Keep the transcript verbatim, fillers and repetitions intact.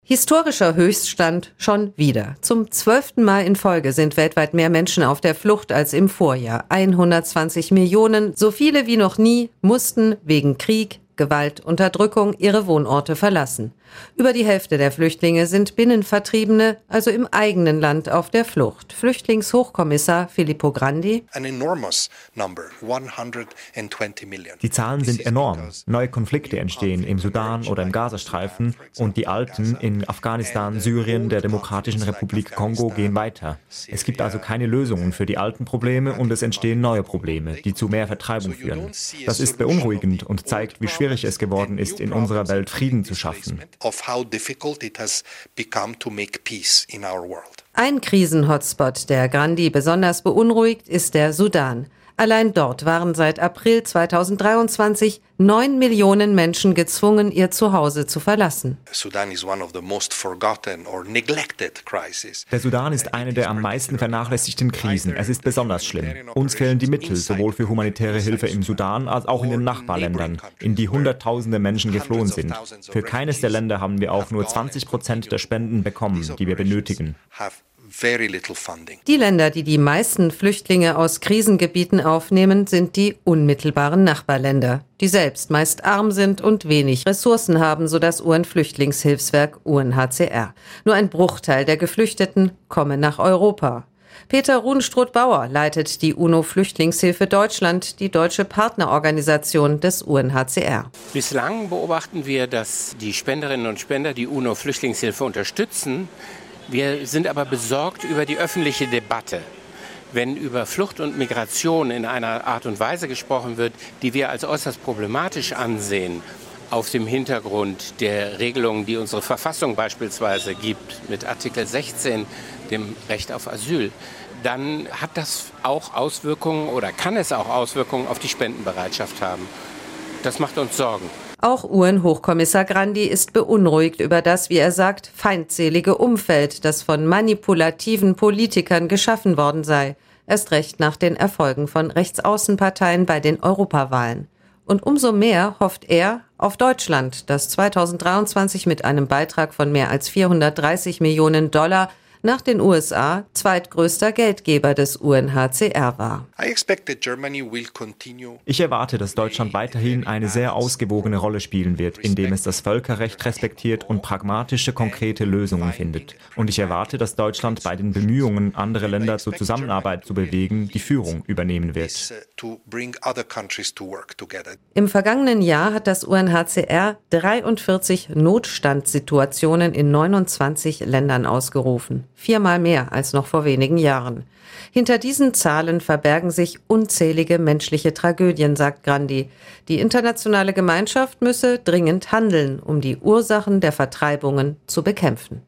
Historischer Höchststand schon wieder. Zum zwölften Mal in Folge sind weltweit mehr Menschen auf der Flucht als im Vorjahr. hundertzwanzig Millionen, so viele wie noch nie, mussten wegen Krieg, Gewalt, Unterdrückung ihre Wohnorte verlassen. Über die Hälfte der Flüchtlinge sind Binnenvertriebene, also im eigenen Land auf der Flucht. Flüchtlingshochkommissar Filippo Grandi. Die Zahlen sind enorm. Neue Konflikte entstehen im Sudan oder im Gazastreifen und die alten in Afghanistan, Syrien, der Demokratischen Republik Kongo gehen weiter. Es gibt also keine Lösungen für die alten Probleme und es entstehen neue Probleme, die zu mehr Vertreibung führen. Das ist beunruhigend und zeigt, wie schwierig es geworden ist, in unserer Welt Frieden zu schaffen. Ein Krisen-Hotspot, der Grandi besonders beunruhigt, ist der Sudan. Allein dort waren seit April zweitausenddreiundzwanzig neun Millionen Menschen gezwungen, ihr Zuhause zu verlassen. Der Sudan ist eine der am meisten vernachlässigten Krisen. Es ist besonders schlimm. Uns fehlen die Mittel, sowohl für humanitäre Hilfe im Sudan als auch in den Nachbarländern, in die Hunderttausende Menschen geflohen sind. Für keines der Länder haben wir auch nur zwanzig Prozent der Spenden bekommen, die wir benötigen. Die Länder, die die meisten Flüchtlinge aus Krisengebieten aufnehmen, sind die unmittelbaren Nachbarländer, die selbst meist arm sind und wenig Ressourcen haben, so das U N-Flüchtlingshilfswerk U N H C R. Nur ein Bruchteil der Geflüchteten komme nach Europa. Peter Ruhenstroth-Bauer leitet die UNO-Flüchtlingshilfe Deutschland, die deutsche Partnerorganisation des U N H C R. Bislang beobachten wir, dass die Spenderinnen und Spender die UNO-Flüchtlingshilfe unterstützen. Wir sind aber besorgt über die öffentliche Debatte. Wenn über Flucht und Migration in einer Art und Weise gesprochen wird, die wir als äußerst problematisch ansehen, auf dem Hintergrund der Regelungen, die unsere Verfassung beispielsweise gibt, mit Artikel sechzehn, dem Recht auf Asyl, dann hat das auch Auswirkungen oder kann es auch Auswirkungen auf die Spendenbereitschaft haben. Das macht uns Sorgen. Auch U N-Hochkommissar Grandi ist beunruhigt über das, wie er sagt, feindselige Umfeld, das von manipulativen Politikern geschaffen worden sei. Erst recht nach den Erfolgen von Rechtsaußenparteien bei den Europawahlen. Und umso mehr hofft er auf Deutschland, das zweitausenddreiundzwanzig mit einem Beitrag von mehr als vierhundertdreißig Millionen Dollar nach den U S A zweitgrößter Geldgeber des U N H C R war. Ich erwarte, dass Deutschland weiterhin eine sehr ausgewogene Rolle spielen wird, indem es das Völkerrecht respektiert und pragmatische, konkrete Lösungen findet. Und ich erwarte, dass Deutschland bei den Bemühungen, andere Länder zur Zusammenarbeit zu bewegen, die Führung übernehmen wird. Im vergangenen Jahr hat das U N H C R dreiundvierzig Notstandssituationen in neunundzwanzig Ländern ausgerufen. Viermal mehr als noch vor wenigen Jahren. Hinter diesen Zahlen verbergen sich unzählige menschliche Tragödien, sagt Grandi. Die internationale Gemeinschaft müsse dringend handeln, um die Ursachen der Vertreibungen zu bekämpfen.